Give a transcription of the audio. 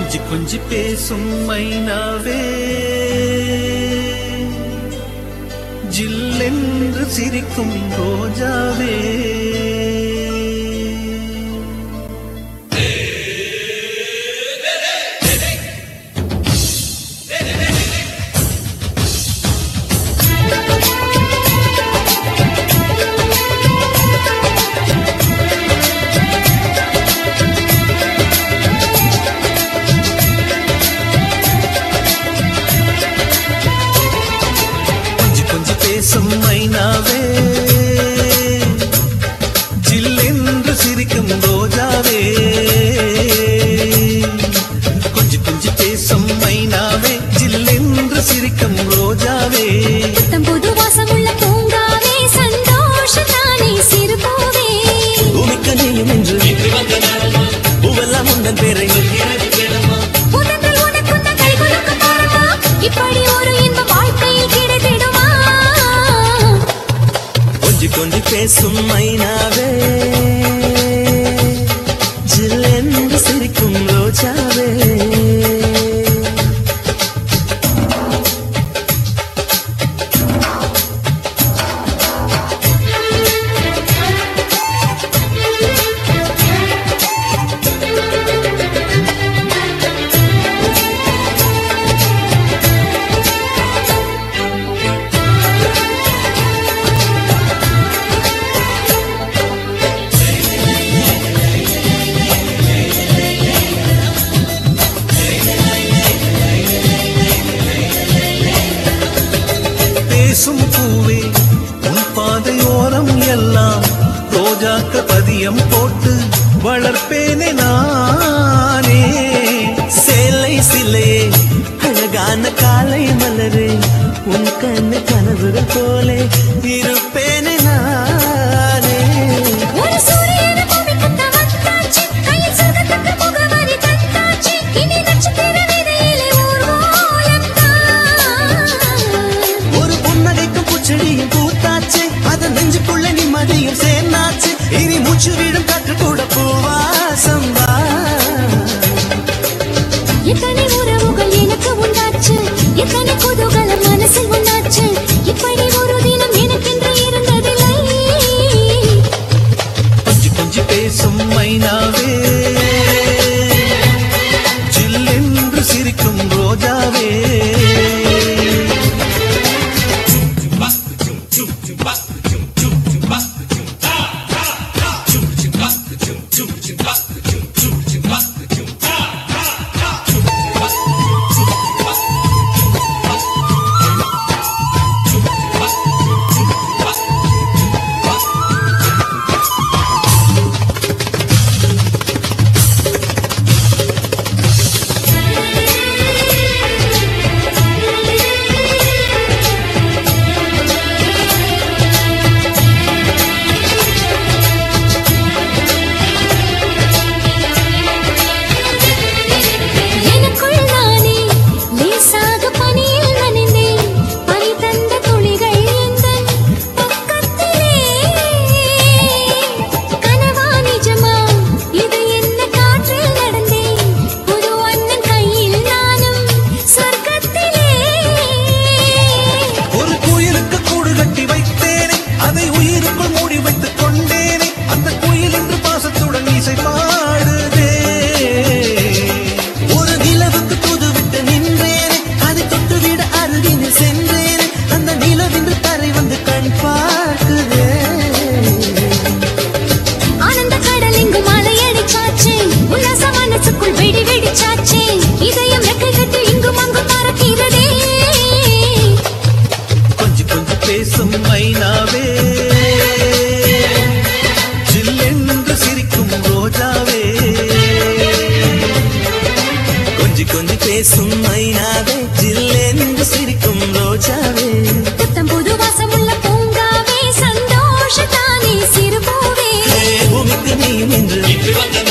கொஞ்சி கொஞ்சி பேசும் மைனாவே ஜில்லென்று சிரிக்கும் ரோஜாவே மைனாவே ஜில்லென்று சிரிக்கும் ரோஜாவே கொஞ்சி கொஞ்சி பேசும் மைனாவே ஜில்லென்று சிரிக்கும் ரோஜாவே புது வாசமுள்ள பூங்காவே சந்தோஷத்தானே சிறுபூவே பூமிக்கு நீயும் என்று பூவெல்லாம் உந்தன் பேரை உதங்கள் உனக்கு கை கொடுக்க பாருமா இப்படி ஒரு இன்ப வாழ்க்கையில் கிடைத்திடுமா கொஞ்சி பேசும் மைனாவே ஜில்லென்று சிரிக்கும் ரோஜாவே பேசும் பூவே உன் பாதையோரம் எல்லாம் ரோஜாக்க பதியம் போட்டு வளர்ப்பேனே நானே சேலை சிலே அழகான காலை மலரே உன் கண்ணு கனவுகள் போலே இருப்பேனே நானே ஒரு சூரியனை பூமிக்கு தவத்தாச்சு கையில் சொர்க்கத்துக்கு முகவரி தந்தாச்சு இனி நட்சத்திர விதையிலே செடியும் பூத்தாச்சு அதன் நெஞ்சுக்குள்ள நிம்மதியும் சேர்ந்தாச்சு இனி மூச்சு வீடும் காற்று கூட பூவாசம் எத்தனை உறவுகள் எனக்கு உண்டாச்சு எத்தனை குதூகலம் மனசில் உண்டாச்சு இப்படி ஒரு தினம் எனக்கென்று இருந்ததில்லை கொஞ்சி கொஞ்சி பேசும் மைனாவே ஜில்லென்று சிரிக்கும் ரோஜாவே பேசும் மைனாவே ஜில்லென்று சிரிக்கும் ரோஜாவே கொஞ்சி கொஞ்சி பேசும் மைனாவே ஜில்லென்று சிரிக்கும் ரோஜாவே புத்தம் புது வாசமுள்ள பூங்காவே சந்தோஷத்தானே சிறுபூவே பூமிக்கு நீயும் என்று